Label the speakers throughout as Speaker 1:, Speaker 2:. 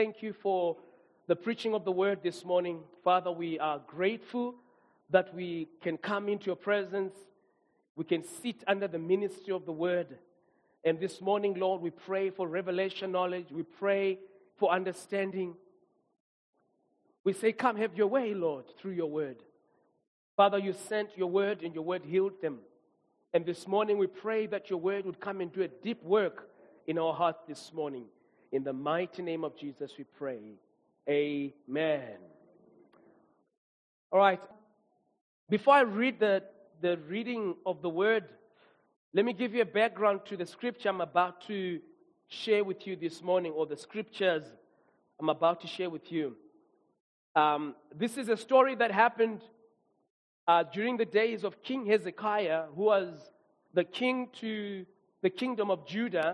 Speaker 1: Thank you for the preaching of the word this morning. Father, we are grateful that we can come into your presence. We can sit under the ministry of the word. And this morning, Lord, we pray for revelation knowledge. We pray for understanding. We say, come have your way, Lord, through your word. Father, you sent your word and your word healed them. And this morning we pray that your word would come and do a deep work in our hearts this morning. In the mighty name of Jesus we pray. Amen. All right. Before I read the reading of the word, let me give you a background to the scripture I'm about to share with you this morning, or the scriptures I'm about to share with you. This is a story that happened during the days of King Hezekiah, who was the king to the kingdom of Judah.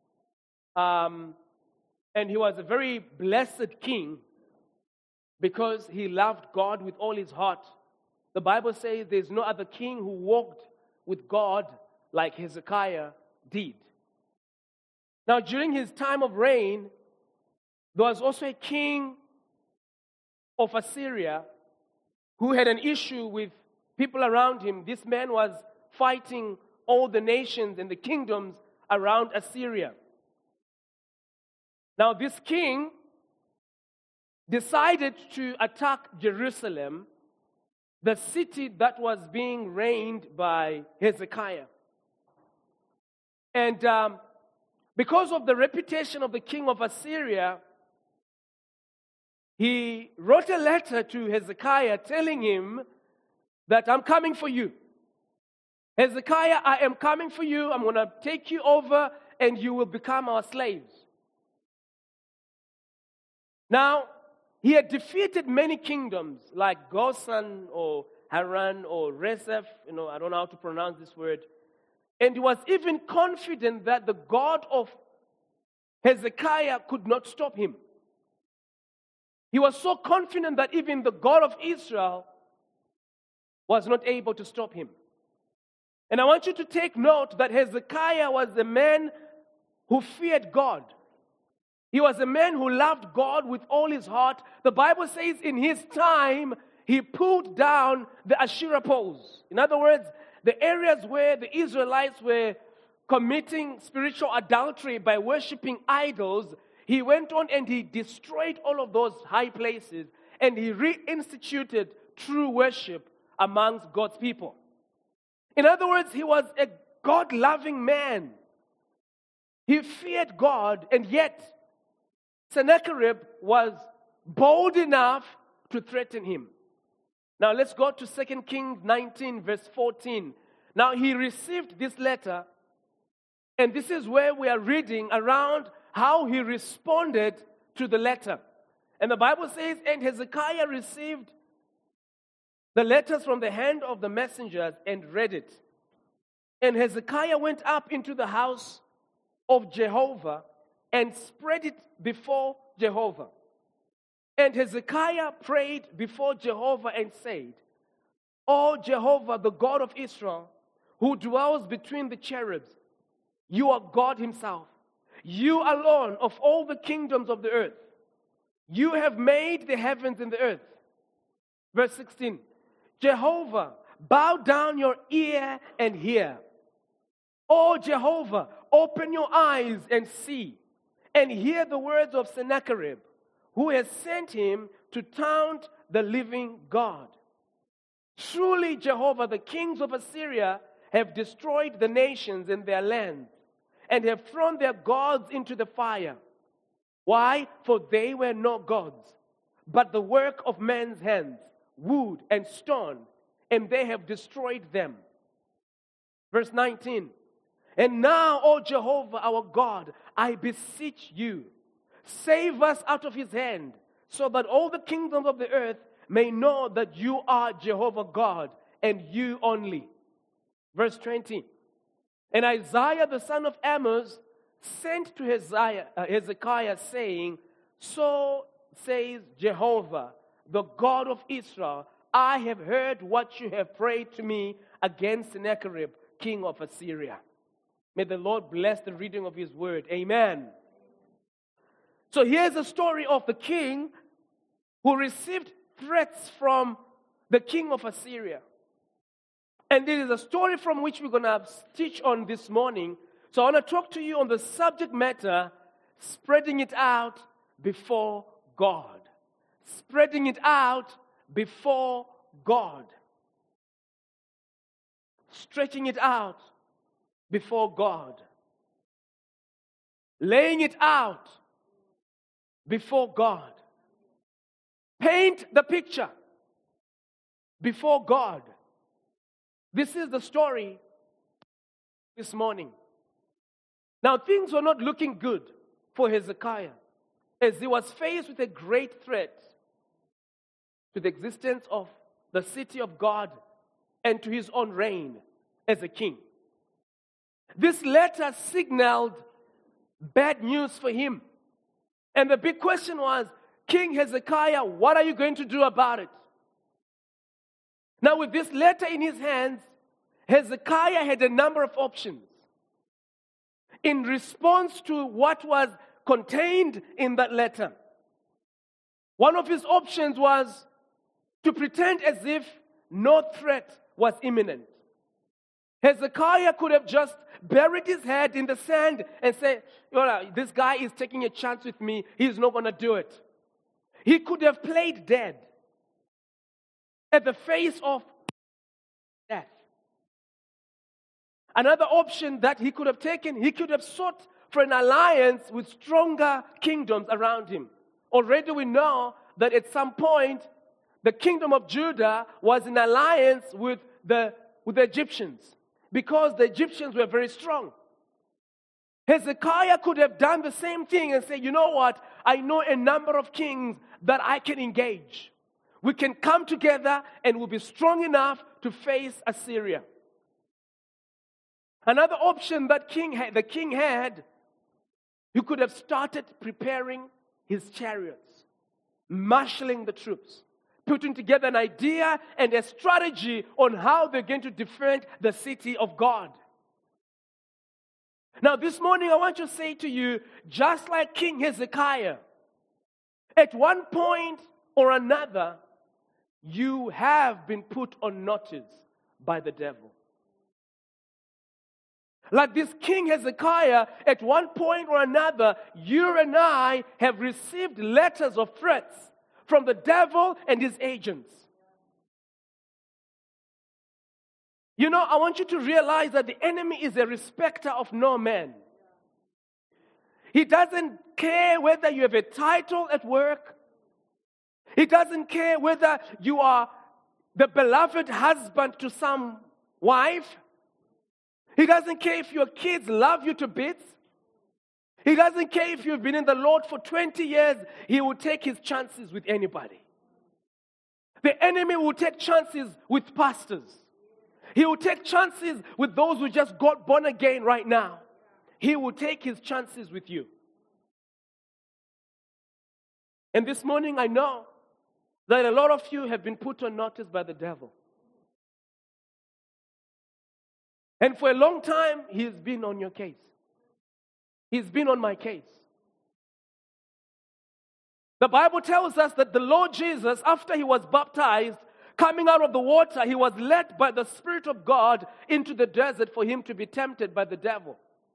Speaker 1: And he was a very blessed king because he loved God with all his heart. The Bible says there's no other king who walked with God like Hezekiah did. Now, during his time of reign, there was also a king of Assyria who had an issue with people around him. This man was fighting all the nations and the kingdoms around Assyria. Now, this king decided to attack Jerusalem, the city that was being reigned by Hezekiah. And because of the reputation of the king of Assyria, he wrote a letter to Hezekiah telling him that I'm coming for you. Hezekiah, I am coming for you. I'm going to take you over and you will become our slaves. Now, he had defeated many kingdoms like Goshen or Haran or Rezeph. I don't know how to pronounce this word. And he was even confident that the God of Hezekiah could not stop him. He was so confident that even the God of Israel was not able to stop him. And I want you to take note that Hezekiah was a man who feared God. He was a man who loved God with all his heart. The Bible says in his time, he pulled down the Asherah poles. In other words, the areas where the Israelites were committing spiritual adultery by worshiping idols, he went on and he destroyed all of those high places, and he reinstituted true worship amongst God's people. In other words, he was a God-loving man. He feared God, and yet Sennacherib was bold enough to threaten him. Now let's go to 2 Kings 19 verse 14. Now he received this letter, and this is where we are reading around how he responded to the letter. And the Bible says, and Hezekiah received the letters from the hand of the messengers and read it. And Hezekiah went up into the house of Jehovah and spread it before Jehovah. And Hezekiah prayed before Jehovah and said, O Jehovah, the God of Israel, who dwells between the cherubs, you are God himself. You alone of all the kingdoms of the earth. You have made the heavens and the earth. Verse 16, Jehovah, bow down your ear and hear. O Jehovah, open your eyes and see, and hear the words of Sennacherib, who has sent him to taunt the living God. Truly, Jehovah, the kings of Assyria have destroyed the nations and their lands, and have thrown their gods into the fire. Why? For they were not gods, but the work of men's hands, wood and stone, and they have destroyed them. Verse 19, and now, O Jehovah, our God, I beseech you, save us out of his hand, so that all the kingdoms of the earth may know that you are Jehovah God, and you only. Verse 20, and Isaiah the son of Amoz sent to Hezekiah, saying, so says Jehovah, the God of Israel, I have heard what you have prayed to me against Sennacherib, king of Assyria. May the Lord bless the reading of his word. Amen. So here's a story of the king who received threats from the king of Assyria. And this is a story from which we're going to teach on this morning. So I want to talk to you on the subject matter, spreading it out before God. Spreading it out before God. Stretching it out before God. Laying it out before God. Paint the picture before God. This is the story this morning. Now, things were not looking good for Hezekiah as he was faced with a great threat to the existence of the city of God and to his own reign as a king. This letter signaled bad news for him. And the big question was, King Hezekiah, what are you going to do about it? Now, with this letter in his hands, Hezekiah had a number of options. In response to what was contained in that letter, one of his options was to pretend as if no threat was imminent. Hezekiah could have just buried his head in the sand and said, this guy is taking a chance with me. He's not going to do it. He could have played dead at the face of death. Another option that he could have taken, he could have sought for an alliance with stronger kingdoms around him. Already we know that at some point, the kingdom of Judah was in alliance with the Egyptians because the Egyptians were very strong. Hezekiah could have done the same thing and say, you know what? I know a number of kings that I can engage. We can come together and we'll be strong enough to face Assyria. Another option that the king had, he could have started preparing his chariots, marshaling the troops, putting together an idea and a strategy on how they're going to defend the city of God. Now, this morning I want to say to you, just like King Hezekiah, at one point or another, you have been put on notice by the devil. Like this King Hezekiah, at one point or another, you and I have received letters of threats from the devil and his agents. You know, I want you to realize that the enemy is a respecter of no man. He doesn't care whether you have a title at work. He doesn't care whether you are the beloved husband to some wife. He doesn't care if your kids love you to bits. He doesn't care if you've been in the Lord for 20 years. He will take his chances with anybody. The enemy will take chances with pastors. He will take chances with those who just got born again right now. He will take his chances with you. And this morning I know that a lot of you have been put on notice by the devil. And for a long time, he's been on your case. He's been on my case. The Bible tells us that the Lord Jesus, after he was baptized, coming out of the water, he was led by the Spirit of God into the desert for him to be tempted by the devil.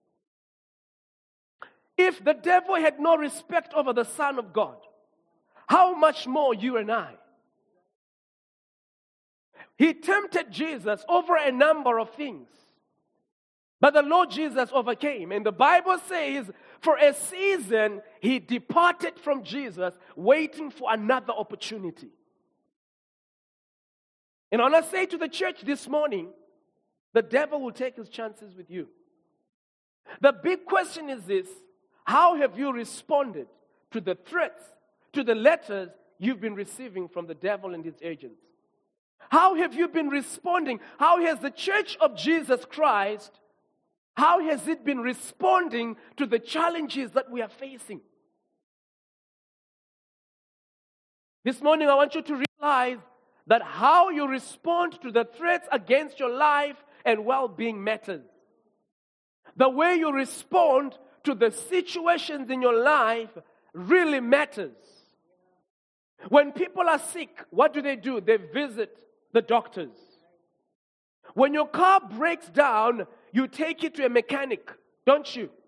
Speaker 1: If the devil had no respect over the Son of God, how much more you and I? He tempted Jesus over a number of things. But the Lord Jesus overcame. And the Bible says, for a season, he departed from Jesus, waiting for another opportunity. And I want to say to the church this morning, the devil will take his chances with you. The big question is this: how have you responded to the threats, to the letters you've been receiving from the devil and his agents? How have you been responding? How has the church of Jesus Christ, how has it been responding to the challenges that we are facing? This morning I want you to realize that how you respond to the threats against your life and well-being matters. The way you respond to the situations in your life really matters. When people are sick, what do? They visit the doctors. When your car breaks down, you take it to a mechanic, don't you?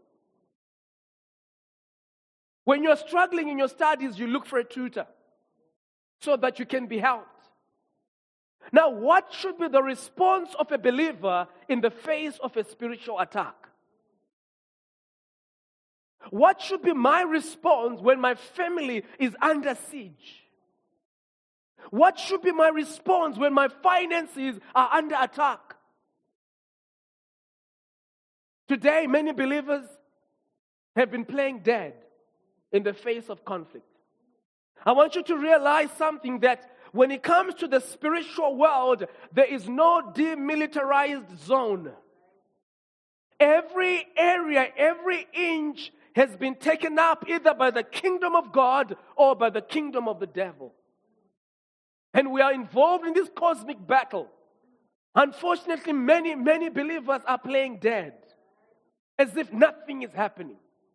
Speaker 1: When you're struggling in your studies, you look for a tutor so that you can be helped. Now, what should be the response of a believer in the face of a spiritual attack? What should be my response when my family is under siege? What should be my response when my finances are under attack? Today, many believers have been playing dead in the face of conflict. I want you to realize something, that when it comes to the spiritual world, there is no demilitarized zone. Every area, every inch has been taken up either by the kingdom of God or by the kingdom of the devil. And we are involved in this cosmic battle. Unfortunately, many believers are playing dead, as if nothing is happening.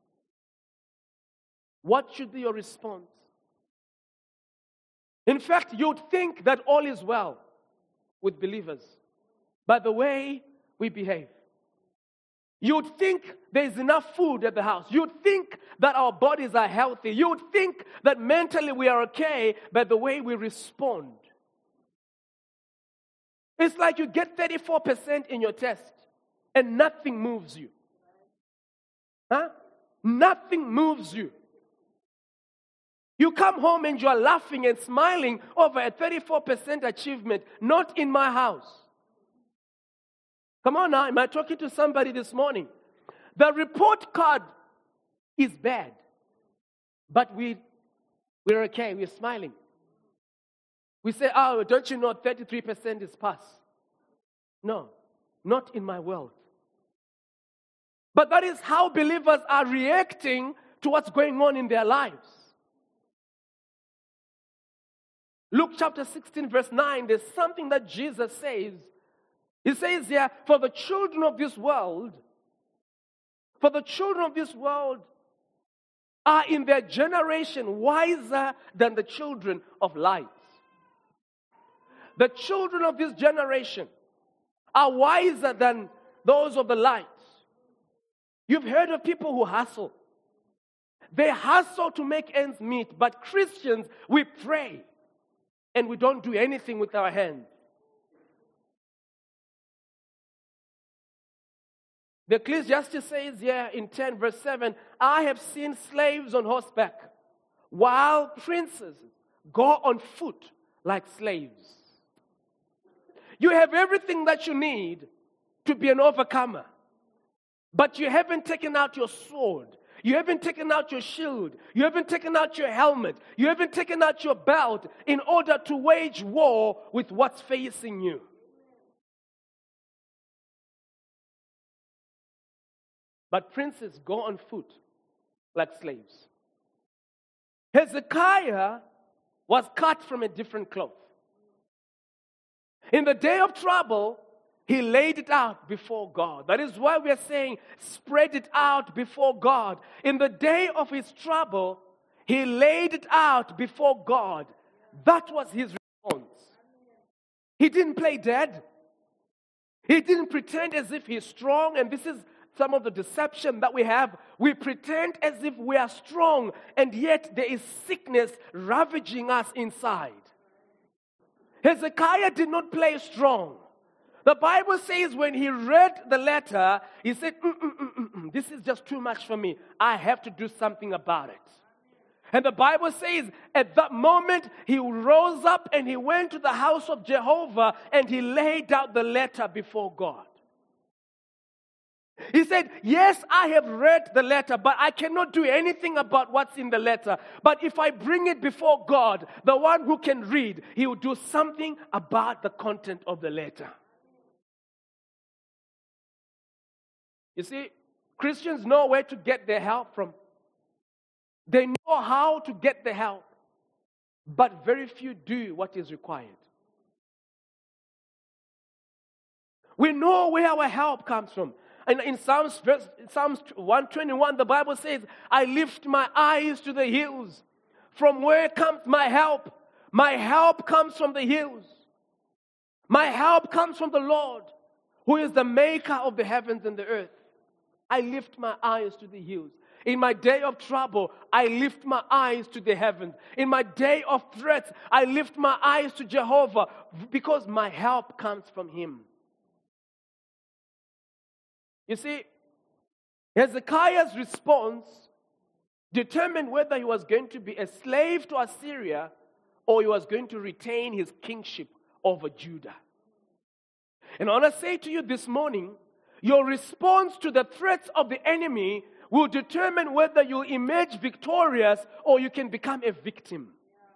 Speaker 1: What should be your response? In fact, you'd think that all is well with believers by the way we behave. You'd think there's enough food at the house. You'd think that our bodies are healthy. You'd think that mentally we are okay by the way we respond. It's like you get 34% in your test and nothing moves you. Huh? Nothing moves you. You come home and you are laughing and smiling over a 34% achievement, not in my house. Come on now, am I talking to somebody this morning? The report card is bad, but we're okay, we're smiling. We say, oh, don't you know 33% is pass? No, not in my world. But that is how believers are reacting to what's going on in their lives. Luke chapter 16 verse 9, there's something that Jesus says. He says here, for the children of this world are in their generation wiser than the children of light. The children of this generation are wiser than those of the light. You've heard of people who hustle. They hustle to make ends meet, but Christians, we pray and we don't do anything with our hands. The Ecclesiastes says here in 10 verse 7, I have seen slaves on horseback, while princes go on foot like slaves. You have everything that you need to be an overcomer, but you haven't taken out your sword. You haven't taken out your shield. You haven't taken out your helmet. You haven't taken out your belt in order to wage war with what's facing you. But princes go on foot like slaves. Hezekiah was cut from a different cloth. In the day of trouble, he laid it out before God. That is why we are saying, spread it out before God. In the day of his trouble, he laid it out before God. That was his response. He didn't play dead. He didn't pretend as if he's strong. And this is some of the deception that we have. We pretend as if we are strong, and yet there is sickness ravaging us inside. Hezekiah did not play strong. The Bible says when he read the letter, he said, this is just too much for me. I have to do something about it. And the Bible says at that moment, he rose up and he went to the house of Jehovah and he laid out the letter before God. He said, yes, I have read the letter, but I cannot do anything about what's in the letter. But if I bring it before God, the one who can read, he will do something about the content of the letter. You see, Christians know where to get their help from. They know how to get the help, but very few do what is required. We know where our help comes from. And in Psalms 121, the Bible says, I lift my eyes to the hills. From where comes my help? My help comes from the hills. My help comes from the Lord, who is the maker of the heavens and the earth. I lift my eyes to the hills. In my day of trouble, I lift my eyes to the heavens. In my day of threats, I lift my eyes to Jehovah, because my help comes from Him. You see, Hezekiah's response determined whether he was going to be a slave to Assyria or he was going to retain his kingship over Judah. And I want to say to you this morning, your response to the threats of the enemy will determine whether you emerge victorious or you can become a victim.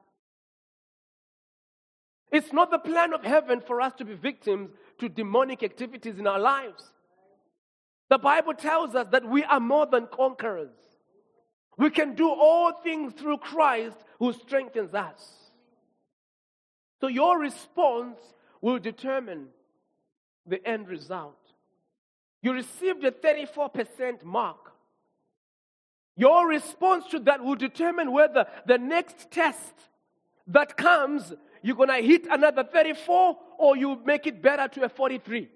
Speaker 1: It's not the plan of heaven for us to be victims to demonic activities in our lives. The Bible tells us that we are more than conquerors. We can do all things through Christ who strengthens us. So your response will determine the end result. You received a 34% mark. Your response to that will determine whether the next test that comes, you're going to hit another 34 or you make it better to a 43.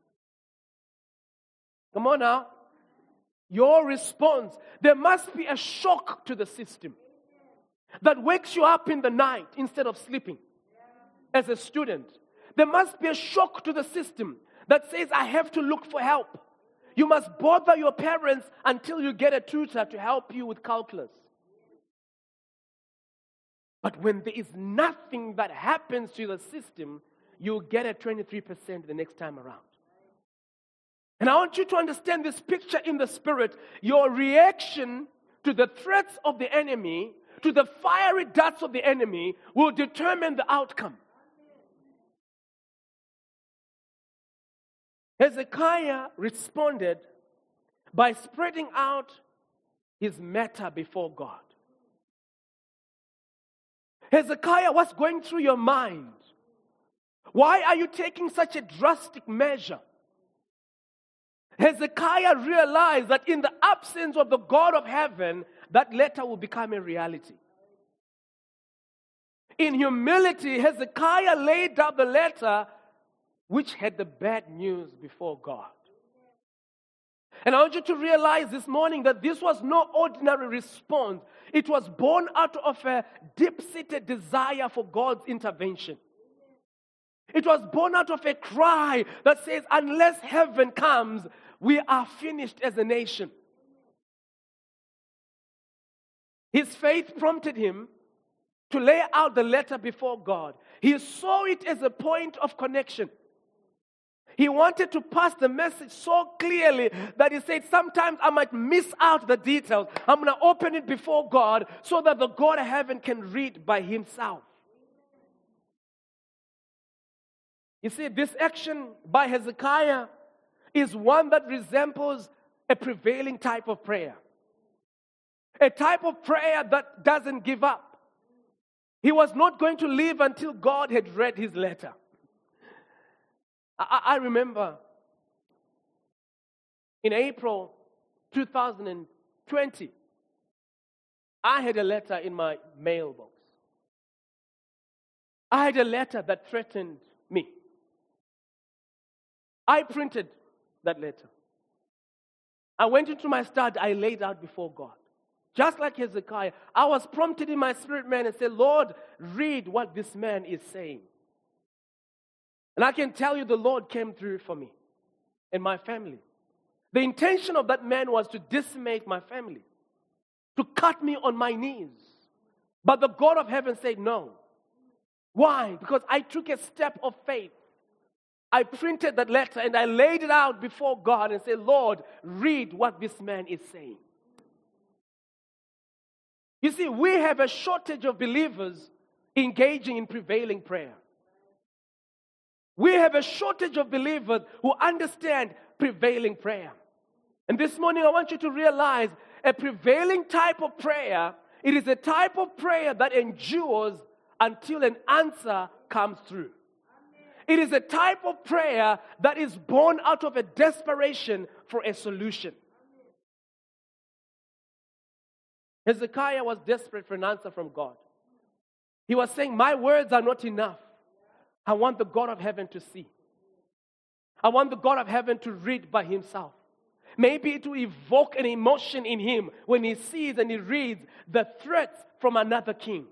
Speaker 1: Come on now. Your response, there must be a shock to the system that wakes you up in the night instead of sleeping as a student. There must be a shock to the system that says, I have to look for help. You must bother your parents until you get a tutor to help you with calculus. But when there is nothing that happens to the system, you'll get a 23% the next time around. And I want you to understand this picture in the spirit. Your reaction to the threats of the enemy, to the fiery darts of the enemy, will determine the outcome. Hezekiah responded by spreading out his matter before God. Hezekiah, what's going through your mind? Why are you taking such a drastic measure? Hezekiah realized that in the absence of the God of heaven, that letter will become a reality. In humility, Hezekiah laid down the letter which had the bad news before God. And I want you to realize this morning that this was no ordinary response. It was born out of a deep-seated desire for God's intervention. It was born out of a cry that says, unless heaven comes, we are finished as a nation. His faith prompted him to lay out the letter before God. He saw it as a point of connection. He wanted to pass the message so clearly that he said, sometimes I might miss out the details. I'm going to open it before God so that the God of heaven can read by himself. You see, this action by Hezekiah is one that resembles a prevailing type of prayer. A type of prayer that doesn't give up. He was not going to leave until God had read his letter. I remember in April 2020, I had a letter in my mailbox. I had a letter that threatened me. I printed that letter. I went into my study, I laid out before God. Just like Hezekiah, I was prompted in my spirit man and said, Lord, read what this man is saying. And I can tell you the Lord came through for me and my family. The intention of that man was to decimate my family, to cut me on my knees. But the God of heaven said no. Why? Because I took a step of faith. I printed that letter and I laid it out before God and said, Lord, read what this man is saying. You see, we have a shortage of believers engaging in prevailing prayer. We have a shortage of believers who understand prevailing prayer. And this morning I want you to realize a prevailing type of prayer, it is a type of prayer that endures until an answer comes through. It is a type of prayer that is born out of a desperation for a solution. Hezekiah was desperate for an answer from God. He was saying, my words are not enough. I want the God of heaven to see. I want the God of heaven to read by himself. Maybe it will evoke an emotion in him when he sees and he reads the threats from another king.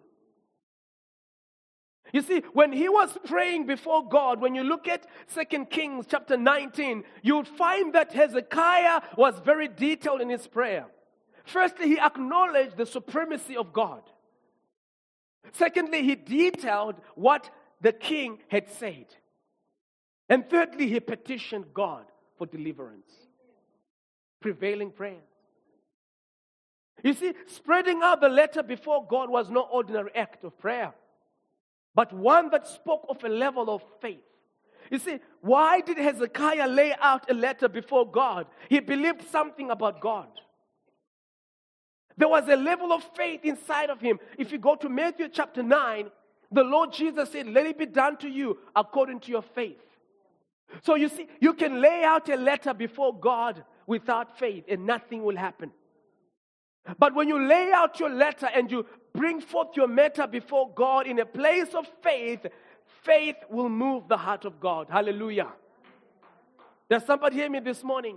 Speaker 1: You see, when he was praying before God, when you look at 2 Kings chapter 19, you would find that Hezekiah was very detailed in his prayer. Firstly, he acknowledged the supremacy of God. Secondly, he detailed what the king had said. And thirdly, he petitioned God for deliverance. Prevailing prayer. You see, spreading out the letter before God was no ordinary act of prayer, but one that spoke of a level of faith. You see, why did Hezekiah lay out a letter before God? He believed something about God. There was a level of faith inside of him. If you go to Matthew chapter 9, the Lord Jesus said, let it be done to you according to your faith. So you see, you can lay out a letter before God without faith and nothing will happen. But when you lay out your letter and you bring forth your matter before God in a place of faith, faith will move the heart of God. Hallelujah. Does somebody hear me this morning?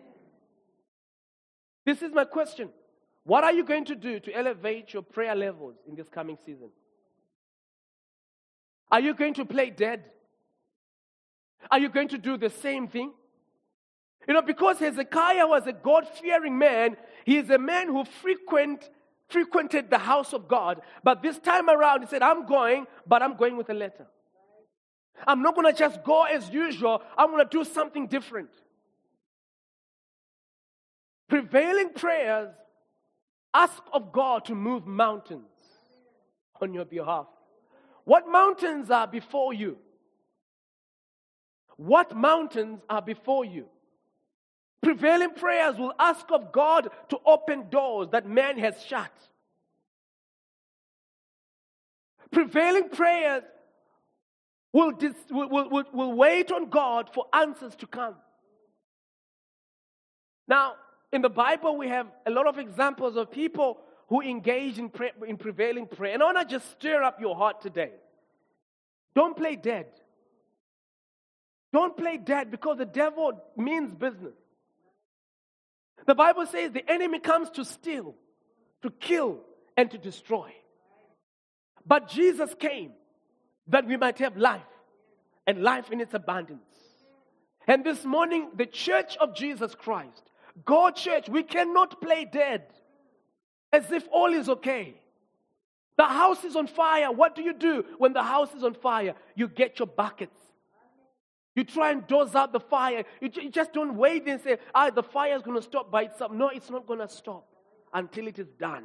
Speaker 1: This is my question. What are you going to do to elevate your prayer levels in this coming season? Are you going to play dead? Are you going to do the same thing? You know, because Hezekiah was a God-fearing man, he is a man who frequented the house of God. But this time around, he said, I'm going, but I'm going with a letter. I'm not going to just go as usual. I'm going to do something different. Prevailing prayers ask of God to move mountains on your behalf. What mountains are before you? What mountains are before you? Prevailing prayers will ask of God to open doors that man has shut. Prevailing prayers will wait on God for answers to come. Now, in the Bible, we have a lot of examples of people who engage in prevailing prayer. And I want to just stir up your heart today. Don't play dead. Don't play dead because the devil means business. The Bible says the enemy comes to steal, to kill, and to destroy. But Jesus came that we might have life, and life in its abundance. And this morning, the church of Jesus Christ, God Church, we cannot play dead as if all is okay. The house is on fire. What do you do when the house is on fire? You get your buckets. You try and douse out the fire. You just don't wait and say, the fire is going to stop by itself. No, it's not going to stop until it is done.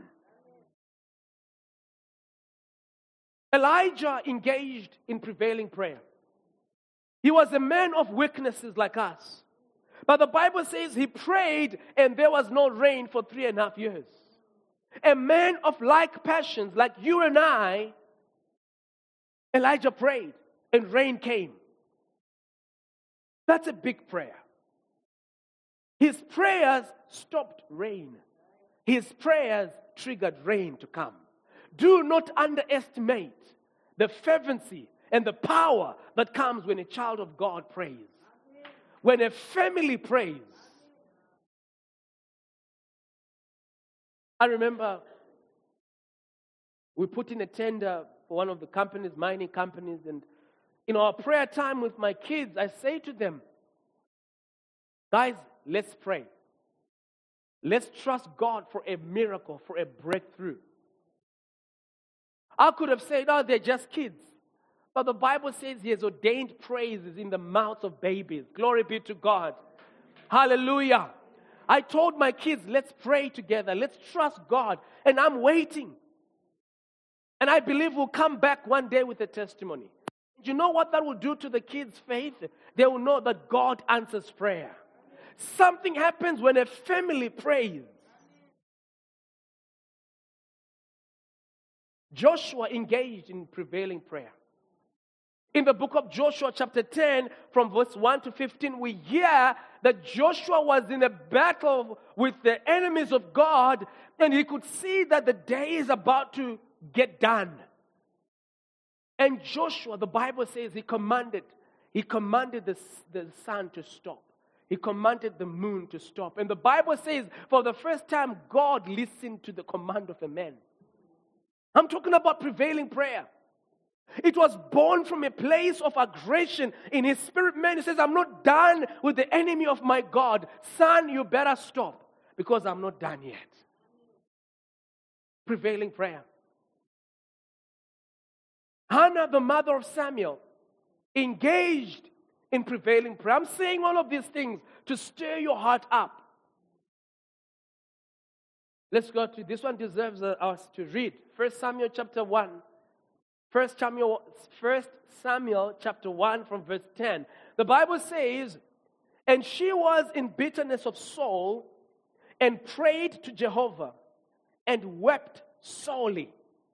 Speaker 1: Elijah engaged in prevailing prayer. He was a man of weaknesses like us. But the Bible says he prayed and there was no rain for 3.5 years. A man of like passions like you and I, Elijah prayed and rain came. That's a big prayer. His prayers stopped rain. His prayers triggered rain to come. Do not underestimate the fervency and the power that comes when a child of God prays. When a family prays. I remember we put in a tender for one of the companies, mining companies, and in our prayer time with my kids, I say to them, guys, let's pray. Let's trust God for a miracle, for a breakthrough. I could have said, they're just kids. But the Bible says he has ordained praises in the mouths of babies. Glory be to God. Hallelujah. I told my kids, let's pray together. Let's trust God. And I'm waiting. And I believe we'll come back one day with a testimony. Do you know what that will do to the kids' faith? They will know that God answers prayer. Something happens when a family prays. Joshua engaged in prevailing prayer. In the book of Joshua, chapter 10, from verse 1 to 15, we hear that Joshua was in a battle with the enemies of God, and he could see that the day is about to get done. And Joshua, the Bible says, he commanded the sun to stop. He commanded the moon to stop. And the Bible says, for the first time, God listened to the command of a man. I'm talking about prevailing prayer. It was born from a place of aggression in his spirit man. He says, I'm not done with the enemy of my God. Son, you better stop because I'm not done yet. Prevailing prayer. Hannah, the mother of Samuel, engaged in prevailing prayer. I'm saying all of these things to stir your heart up. Let's go to this one. Deserves us to read 1 Samuel chapter 1. 1 Samuel chapter 1 from verse 10. The Bible says, and she was in bitterness of soul and prayed to Jehovah and wept sorely.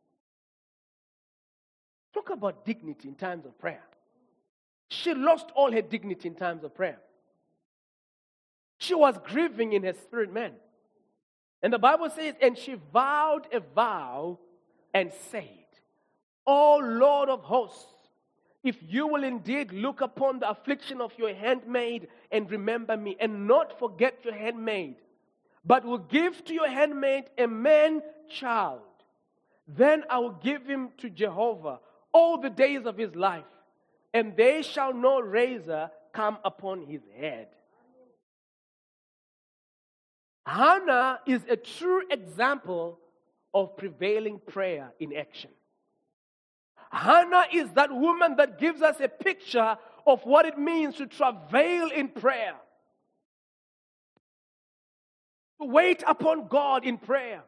Speaker 1: Talk about dignity in times of prayer. She lost all her dignity in times of prayer. She was grieving in her spirit man. And the Bible says, and she vowed a vow and said, O Lord of hosts, if you will indeed look upon the affliction of your handmaid and remember me, and not forget your handmaid, but will give to your handmaid a man child, then I will give him to Jehovah all the days of his life, and there shall no razor come upon his head. Hannah is a true example of prevailing prayer in action. Hannah is that woman that gives us a picture of what it means to travail in prayer. To wait upon God in prayer.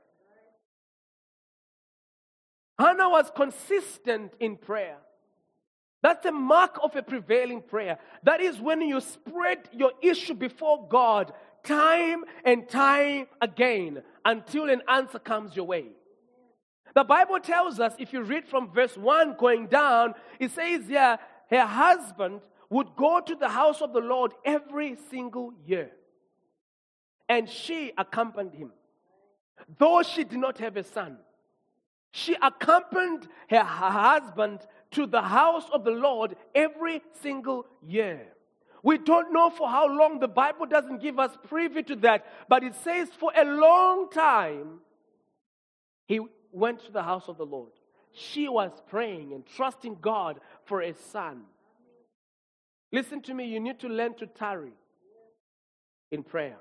Speaker 1: Hannah was consistent in prayer. That's a mark of a prevailing prayer. That is when you spread your issue before God time and time again until an answer comes your way. The Bible tells us, if you read from verse 1 going down, it says here, her husband would go to the house of the Lord every single year. And she accompanied him. Though she did not have a son, she accompanied her husband to the house of the Lord every single year. We don't know for how long. The Bible doesn't give us privy to that. But it says for a long time, he went to the house of the Lord. She was praying and trusting God for a son. Listen to me, you need to learn to tarry in prayer.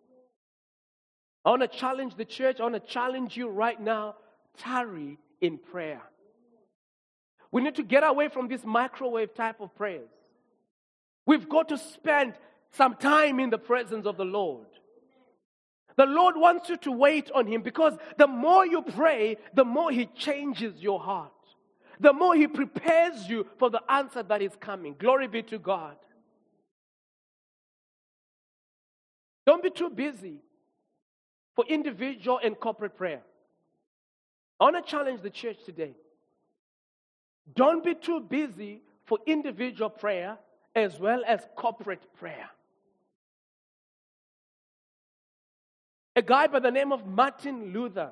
Speaker 1: I want to challenge the church. I want to challenge you right now. Tarry in prayer. We need to get away from this microwave type of prayers. We've got to spend some time in the presence of the Lord. The Lord wants you to wait on Him, because the more you pray, the more He changes your heart. The more He prepares you for the answer that is coming. Glory be to God. Don't be too busy for individual and corporate prayer. I want to challenge the church today. Don't be too busy for individual prayer as well as corporate prayer. A guy by the name of Martin Luther,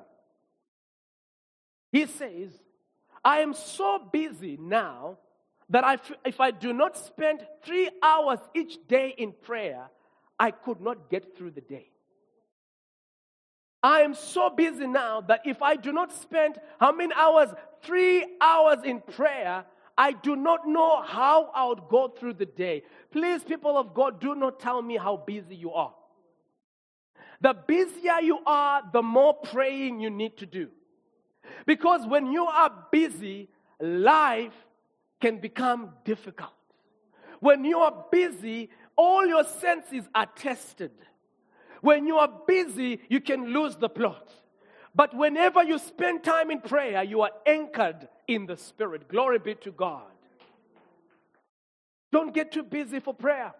Speaker 1: he says, I am so busy now that if I do not spend 3 hours each day in prayer, I could not get through the day. I am so busy now that if I do not spend how many hours? 3 hours in prayer, I do not know how I would go through the day. Please, people of God, do not tell me how busy you are. The busier you are, the more praying you need to do. Because when you are busy, life can become difficult. When you are busy, all your senses are tested. When you are busy, you can lose the plot. But whenever you spend time in prayer, you are anchored in the Spirit. Glory be to God. Don't get too busy for prayer.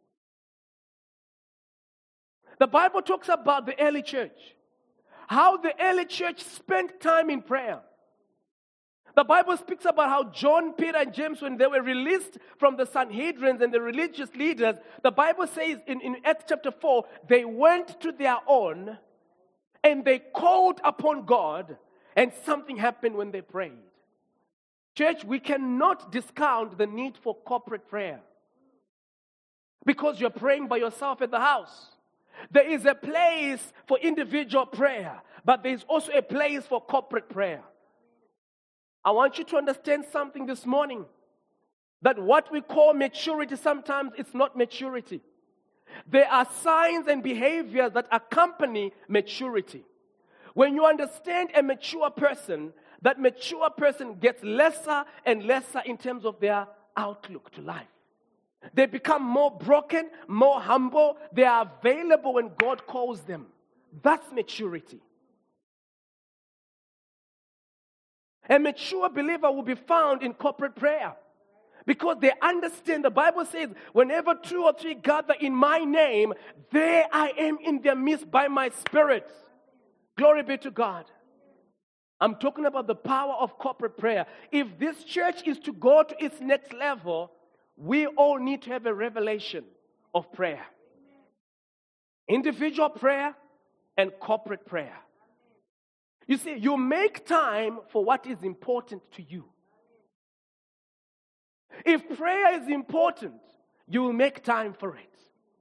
Speaker 1: The Bible talks about the early church. How the early church spent time in prayer. The Bible speaks about how John, Peter, and James, when they were released from the Sanhedrin and the religious leaders, the Bible says in Acts chapter 4, they went to their own and they called upon God, and something happened when they prayed. Church, we cannot discount the need for corporate prayer because you're praying by yourself at the house. There is a place for individual prayer, but there is also a place for corporate prayer. I want you to understand something this morning, that what we call maturity, sometimes it's not maturity. There are signs and behaviors that accompany maturity. When you understand a mature person, that mature person gets lesser and lesser in terms of their outlook to life. They become more broken, more humble. They are available when God calls them. That's maturity. A mature believer will be found in corporate prayer because they understand. The Bible says, whenever 2 or 3 gather in my name, there I am in their midst by my Spirit. Glory be to God. I'm talking about the power of corporate prayer. If this church is to go to its next level, we all need to have a revelation of prayer. Individual prayer and corporate prayer. You see, you make time for what is important to you. If prayer is important, you will make time for it.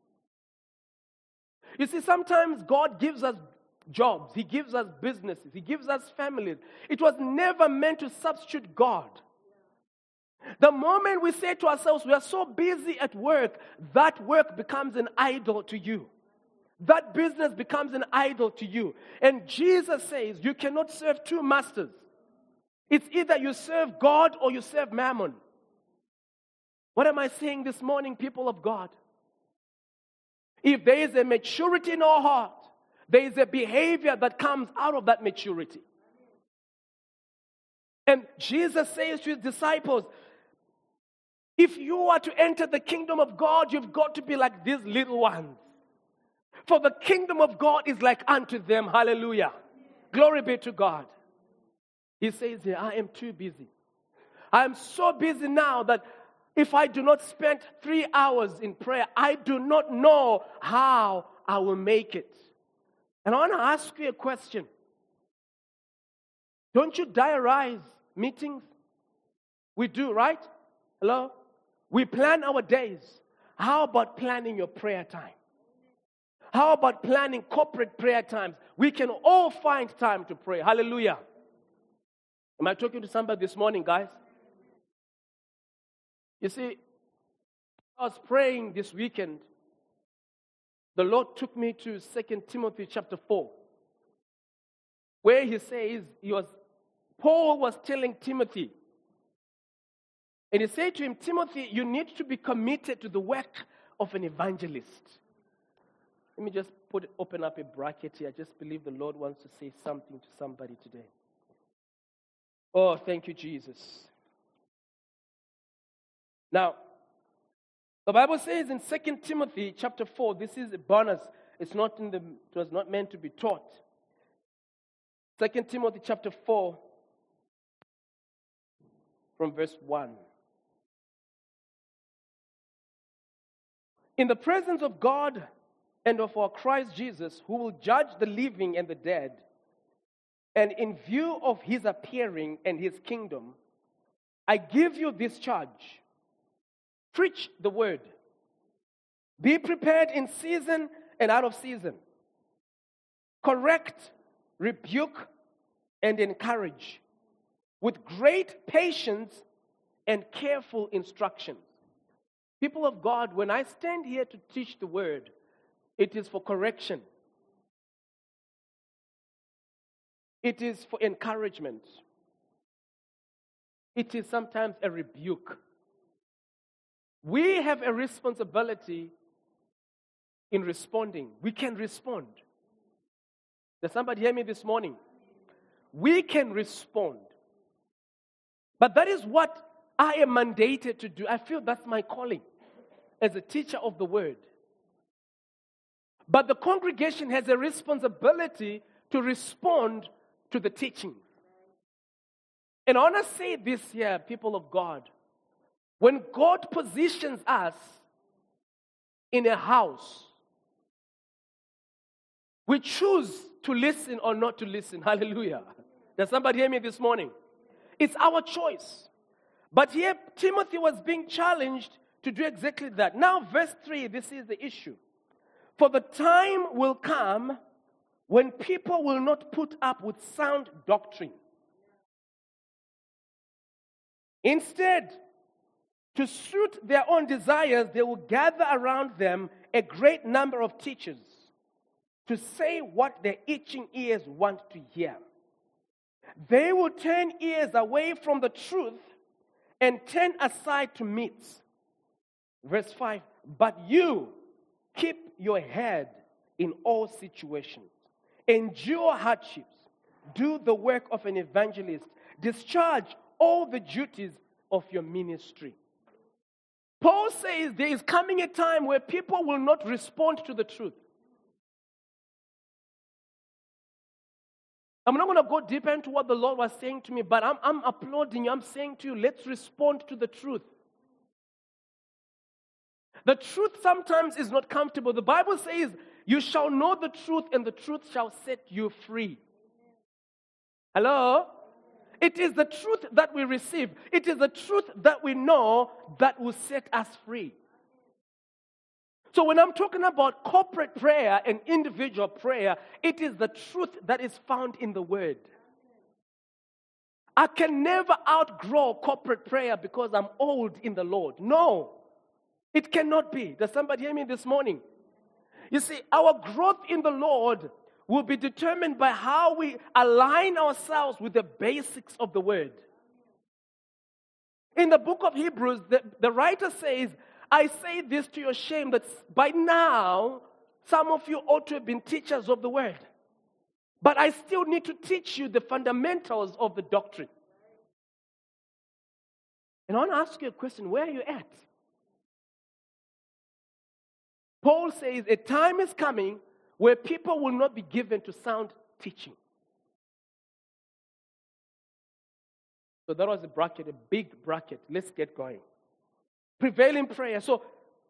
Speaker 1: You see, sometimes God gives us jobs, He gives us businesses, He gives us families. It was never meant to substitute God. The moment we say to ourselves, we are so busy at work, that work becomes an idol to you. That business becomes an idol to you. And Jesus says you cannot serve 2 masters. It's either you serve God or you serve mammon. What am I saying this morning, people of God? If there is a maturity in our heart, there is a behavior that comes out of that maturity. And Jesus says to His disciples, if you are to enter the kingdom of God, you've got to be like these little ones. For the kingdom of God is like unto them. Hallelujah. Glory be to God. He says here, I am too busy. I am so busy now that if I do not spend 3 hours in prayer, I do not know how I will make it. And I want to ask you a question. Don't you diarize meetings? We do, right? Hello? We plan our days. How about planning your prayer time? How about planning corporate prayer times? We can all find time to pray. Hallelujah. Am I talking to somebody this morning, guys? You see, I was praying this weekend. The Lord took me to 2 Timothy chapter 4, where He says, Paul was telling Timothy, and he said to him, Timothy, you need to be committed to the work of an evangelist. Let me just open up a bracket here. I just believe the Lord wants to say something to somebody today. Oh, thank you, Jesus. Now, the Bible says in 2 Timothy chapter 4, this is a bonus. It was not meant to be taught. 2 Timothy chapter 4, from verse 1. In the presence of God and of our Christ Jesus, who will judge the living and the dead, and in view of His appearing and His kingdom, I give you this charge. Preach the word. Be prepared in season and out of season. Correct, rebuke, and encourage with great patience and careful instruction. People of God, when I stand here to teach the word, it is for correction. It is for encouragement. It is sometimes a rebuke. We have a responsibility in responding. We can respond. Does somebody hear me this morning? We can respond. But that is what I am mandated to do. I feel that's my calling as a teacher of the word. But the congregation has a responsibility to respond to the teaching. And I want to say this here, people of God. When God positions us in a house, we choose to listen or not to listen. Hallelujah. Does somebody hear me this morning? It's our choice. But here, Timothy was being challenged to do exactly that. Now, verse 3, this is the issue. For the time will come when people will not put up with sound doctrine. Instead, to suit their own desires, they will gather around them a great number of teachers to say what their itching ears want to hear. They will turn ears away from the truth and turn aside to myths. Verse 5, but you keep your head in all situations. Endure hardships. Do the work of an evangelist. Discharge all the duties of your ministry. Paul says there is coming a time where people will not respond to the truth. I'm not going to go deeper into what the Lord was saying to me, but I'm applauding you. I'm saying to you, let's respond to the truth. The truth sometimes is not comfortable. The Bible says, you shall know the truth, and the truth shall set you free. Hello? It is the truth that we receive. It is the truth that we know that will set us free. So when I'm talking about corporate prayer and individual prayer, it is the truth that is found in the Word. I can never outgrow corporate prayer because I'm old in the Lord. No, it cannot be. Does somebody hear me this morning? You see, our growth in the Lord will be determined by how we align ourselves with the basics of the Word. In the book of Hebrews, the writer says, I say this to your shame that by now, some of you ought to have been teachers of the Word. But I still need to teach you the fundamentals of the doctrine. And I want to ask you a question. Where are you at? Paul says a time is coming where people will not be given to sound teaching. So that was a bracket, a big bracket. Let's get going. Prevailing prayer. So,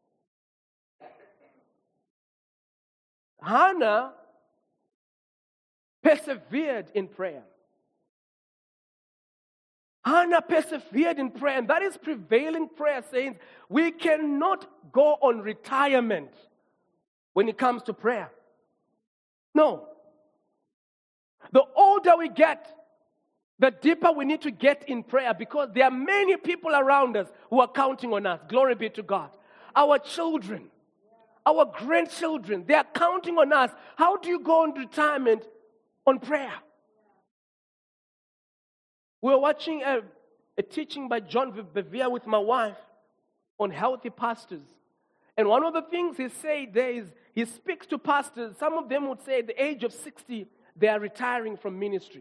Speaker 1: Hannah persevered in prayer. Hannah persevered in prayer, and that is prevailing prayer, saying we cannot go on retirement when it comes to prayer. No. The older we get, the deeper we need to get in prayer, because there are many people around us who are counting on us. Glory be to God. Our children, our grandchildren, they are counting on us. How do you go on retirement on prayer? We were watching a teaching by John Bevere with my wife on healthy pastors. And one of the things he said there is, he speaks to pastors. Some of them would say at the age of 60, they are retiring from ministry.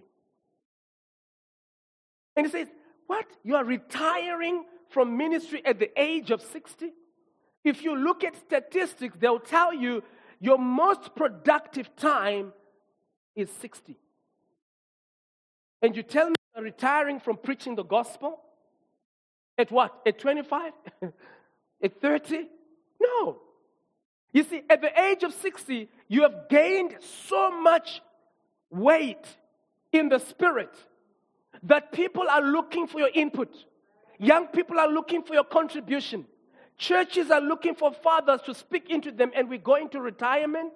Speaker 1: And he says, what? You are retiring from ministry at the age of 60? If you look at statistics, they'll tell you your most productive time is 60. And you tell me you're retiring from preaching the gospel? At what? At 25? At 30? No. You see, at the age of 60, you have gained so much weight in the spirit that people are looking for your input. Young people are looking for your contribution. Churches are looking for fathers to speak into them, and we go into retirement.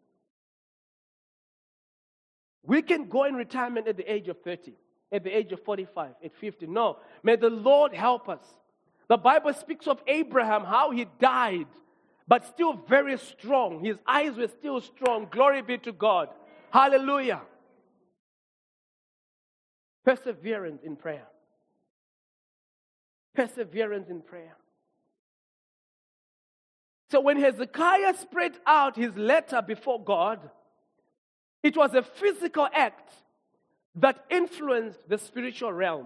Speaker 1: We can go in retirement at the age of 30, at the age of 45, at 50. No, may the Lord help us. The Bible speaks of Abraham, how he died, but still very strong. His eyes were still strong. Glory be to God. Hallelujah. Perseverance in prayer. Perseverance in prayer. So when Hezekiah spread out his letter before God, it was a physical act that influenced the spiritual realm.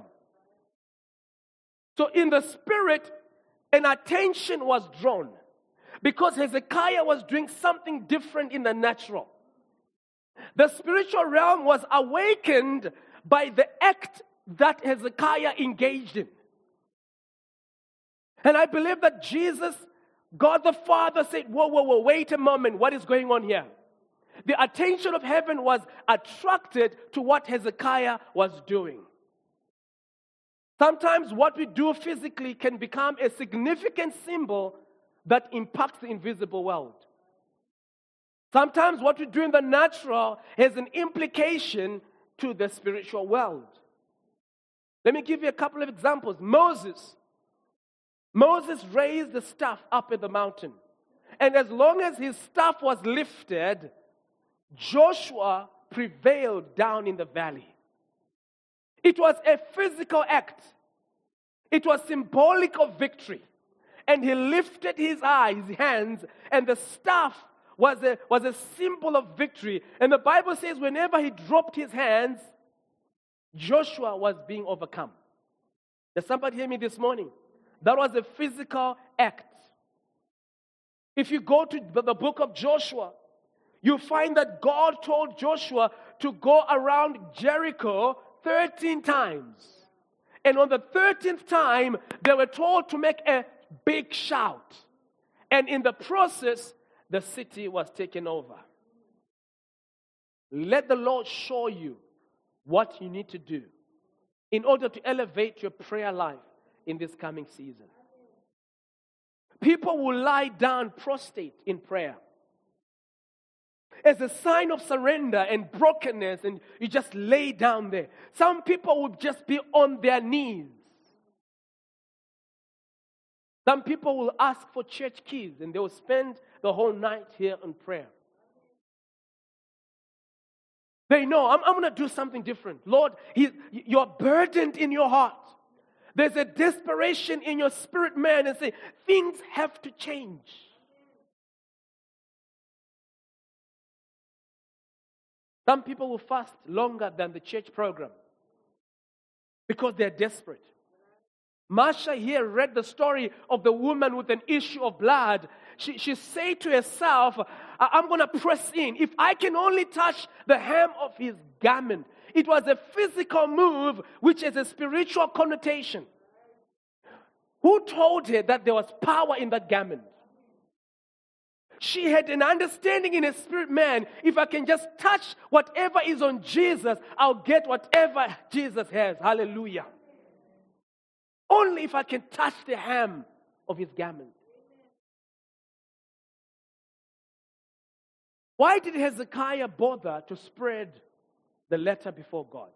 Speaker 1: So in the spirit, an attention was drawn because Hezekiah was doing something different in the natural. The spiritual realm was awakened by the act that Hezekiah engaged in. And I believe that Jesus, God the Father, said, whoa, wait a moment, what is going on here? The attention of heaven was attracted to what Hezekiah was doing. Sometimes what we do physically can become a significant symbol that impacts the invisible world. Sometimes what we do in the natural has an implication to the spiritual world. Let me give you a couple of examples. Moses raised the staff up at the mountain. And as long as his staff was lifted, Joshua prevailed down in the valley. It was a physical act. It was symbolic of victory. And he lifted his hands, and the staff was a symbol of victory. And the Bible says whenever he dropped his hands, Joshua was being overcome. Does somebody hear me this morning? That was a physical act. If you go to the book of Joshua, you find that God told Joshua to go around Jericho 13 times. And on the 13th time, they were told to make a big shout. And in the process, the city was taken over. Let the Lord show you what you need to do in order to elevate your prayer life in this coming season. People will lie down prostrate in prayer as a sign of surrender and brokenness, and you just lay down there. Some people will just be on their knees. Some people will ask for church keys, and they will spend the whole night here in prayer. They know, I'm going to do something different. Lord, you're burdened in your heart. There's a desperation in your spirit, man, and say, things have to change. Some people will fast longer than the church program because they're desperate. Marsha here read the story of the woman with an issue of blood. She said to herself, I'm going to press in. If I can only touch the hem of his garment. It was a physical move which has a spiritual connotation. Who told her that there was power in that garment? She had an understanding in her spirit, man, if I can just touch whatever is on Jesus, I'll get whatever Jesus has. Hallelujah. Only if I can touch the hem of his garment. Why did Hezekiah bother to spread the letter before God?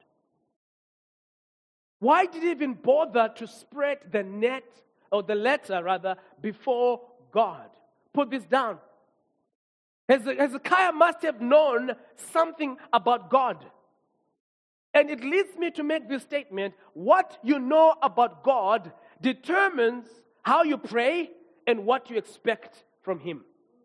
Speaker 1: Why did he even bother to spread the letter before God? Put this down. Hezekiah must have known something about God. And it leads me to make this statement: what you know about God determines how you pray and what you expect from Him.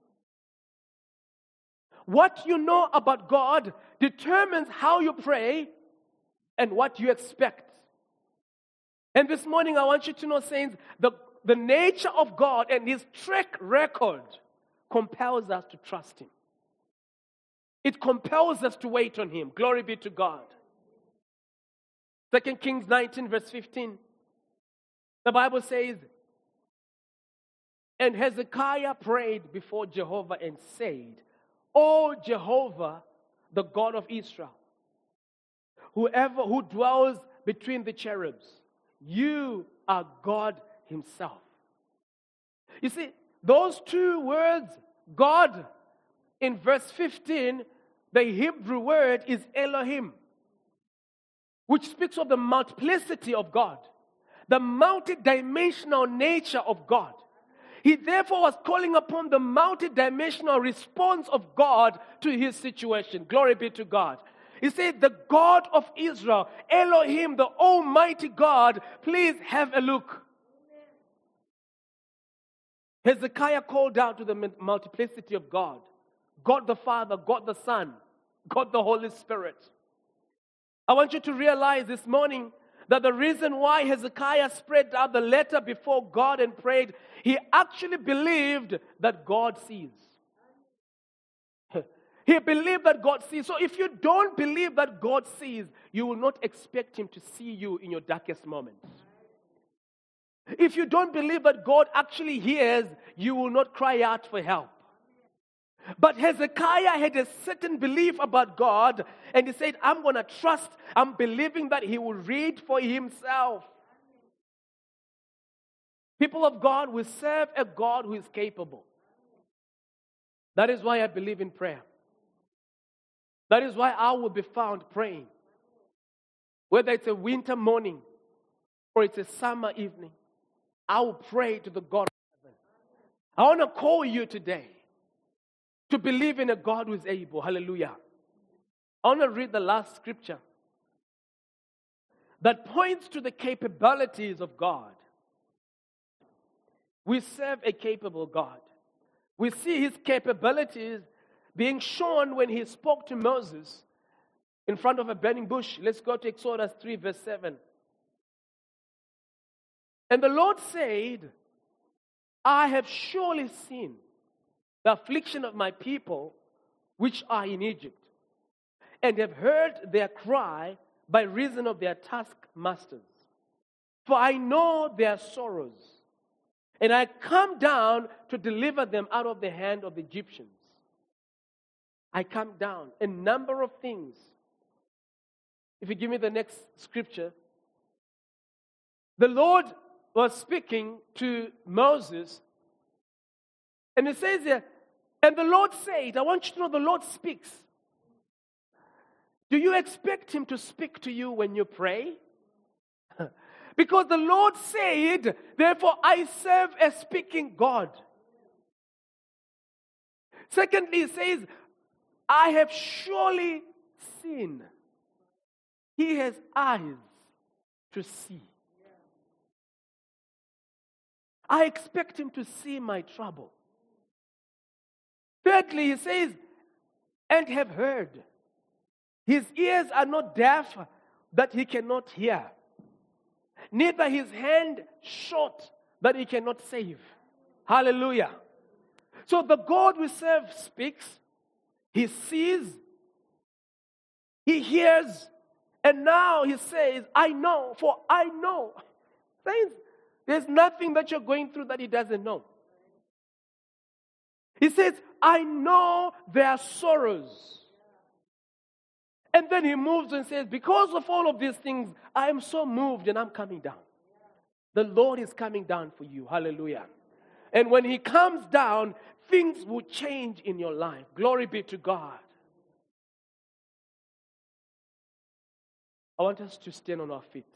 Speaker 1: What you know about God determines how you pray and what you expect. And this morning I want you to know, saints, the nature of God and His track record compels us to trust Him. It compels us to wait on Him. Glory be to God. 2 Kings 19 verse 15. The Bible says, and Hezekiah prayed before Jehovah and said, O Jehovah, the God of Israel, who dwells between the cherubs, you are God Himself. You see, those two words, God, in verse 15, the Hebrew word is Elohim, which speaks of the multiplicity of God, the multidimensional nature of God. He therefore was calling upon the multidimensional response of God to his situation. Glory be to God. He said, the God of Israel, Elohim, the Almighty God, please have a look. Hezekiah called out to the multiplicity of God. God the Father, God the Son, God the Holy Spirit. I want you to realize this morning that the reason why Hezekiah spread out the letter before God and prayed, he actually believed that God sees. He believed that God sees. So if you don't believe that God sees, you will not expect him to see you in your darkest moments. If you don't believe that God actually hears, you will not cry out for help. But Hezekiah had a certain belief about God, and he said, I'm going to trust, I'm believing that he will read for himself. People of God, we serve a God who is capable. That is why I believe in prayer. That is why I will be found praying. Whether it's a winter morning or it's a summer evening, I will pray to the God of heaven. I want to call you today to believe in a God who is able. Hallelujah. I want to read the last scripture that points to the capabilities of God. We serve a capable God. We see his capabilities being shown when he spoke to Moses in front of a burning bush. Let's go to Exodus 3 verse 7. And the Lord said, I have surely seen the affliction of my people which are in Egypt, and have heard their cry by reason of their taskmasters. For I know their sorrows, and I come down to deliver them out of the hand of the Egyptians. I come down. A number of things. If you give me the next scripture. The Lord was speaking to Moses, and it says here, and the Lord said, I want you to know the Lord speaks. Do you expect him to speak to you when you pray? Because the Lord said, therefore I serve a speaking God. Secondly, it says, I have surely seen. He has eyes to see. I expect him to see my trouble. Thirdly, he says, and have heard. His ears are not deaf that he cannot hear, neither his hand short that he cannot save. Hallelujah. So the God we serve speaks, he sees, he hears, and now he says, I know, for I know. Saints, there's nothing that you're going through that he doesn't know. He says, I know their sorrows. And then he moves and says, because of all of these things, I am so moved and I'm coming down. The Lord is coming down for you. Hallelujah. And when he comes down, things will change in your life. Glory be to God. I want us to stand on our feet.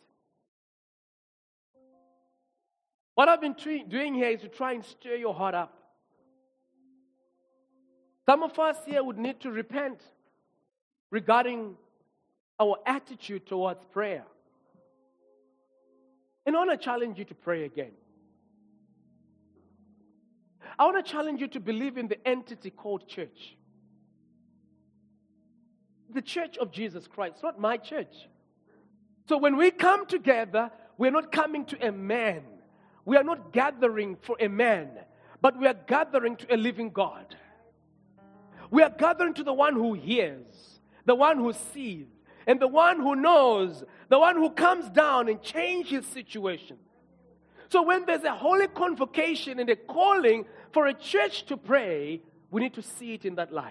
Speaker 1: What I've been doing here is to try and stir your heart up. Some of us here would need to repent regarding our attitude towards prayer. And I want to challenge you to pray again. I want to challenge you to believe in the entity called church. The church of Jesus Christ, not my church. So when we come together, we're not coming to a man. We are not gathering for a man, but we are gathering to a living God. We are gathering to the one who hears, the one who sees, and the one who knows, the one who comes down and changes situation. So when there's a holy convocation and a calling for a church to pray, we need to see it in that light.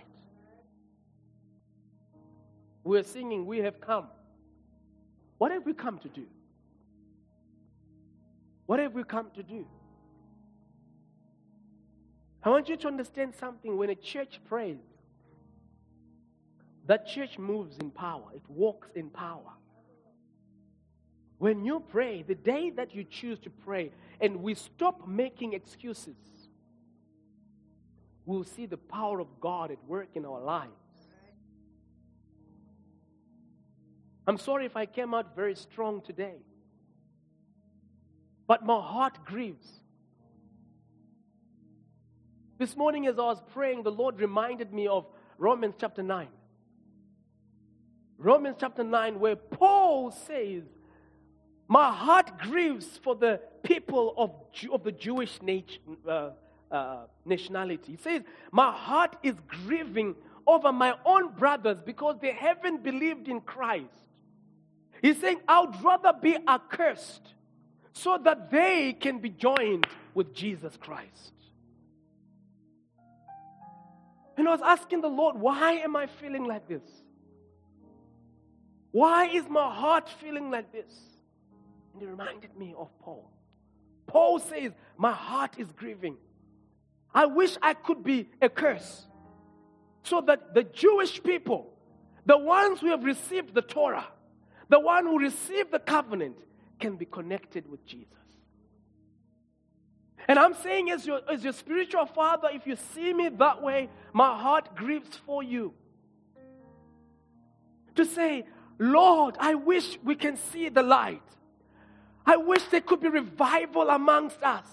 Speaker 1: We're singing, we have come. What have we come to do? What have we come to do? I want you to understand something. When a church prays, that church moves in power. It walks in power. When you pray, the day that you choose to pray, and we stop making excuses, we'll see the power of God at work in our lives. I'm sorry if I came out very strong today, but my heart grieves. This morning as I was praying, the Lord reminded me of Romans chapter 9. Romans chapter 9, where Paul says, my heart grieves for the people of the Jewish nationality. He says, my heart is grieving over my own brothers because they haven't believed in Christ. He's saying, I would rather be accursed so that they can be joined with Jesus Christ. And I was asking the Lord, why am I feeling like this? Why is my heart feeling like this? And it reminded me of Paul. Paul says, my heart is grieving. I wish I could be a curse so that the Jewish people, the ones who have received the Torah, the one who received the covenant, can be connected with Jesus. And I'm saying as your spiritual father, if you see me that way, my heart grieves for you. To say, Lord, I wish we can see the light. I wish there could be revival amongst us.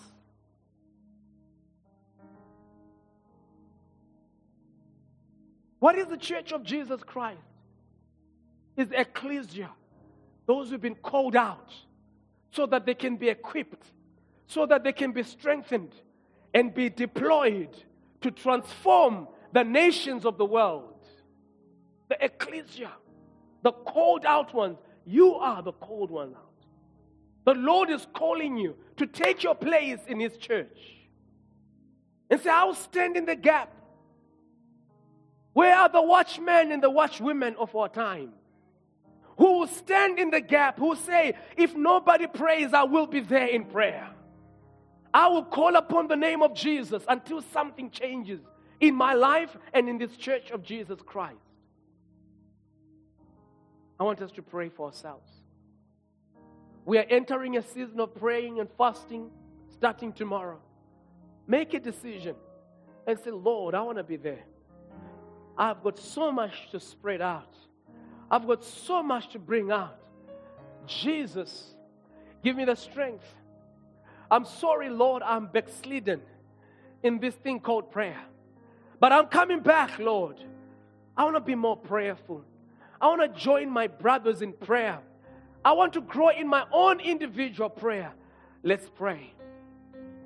Speaker 1: What is the church of Jesus Christ? It's the ecclesia. Those who've been called out so that they can be equipped, so that they can be strengthened and be deployed to transform the nations of the world. The ecclesia, the called out ones. You are the called one out. The Lord is calling you to take your place in His church. And say, I will stand in the gap. Where are the watchmen and the watchwomen of our time? Who will stand in the gap, who will say, if nobody prays, I will be there in prayer. I will call upon the name of Jesus until something changes in my life and in this church of Jesus Christ. I want us to pray for ourselves. We are entering a season of praying and fasting starting tomorrow. Make a decision and say, Lord, I want to be there. I've got so much to spread out. I've got so much to bring out. Jesus, give me the strength. I'm sorry, Lord, I'm backslidden in this thing called prayer. But I'm coming back, Lord. I want to be more prayerful. I want to join my brothers in prayer. I want to grow in my own individual prayer. Let's pray.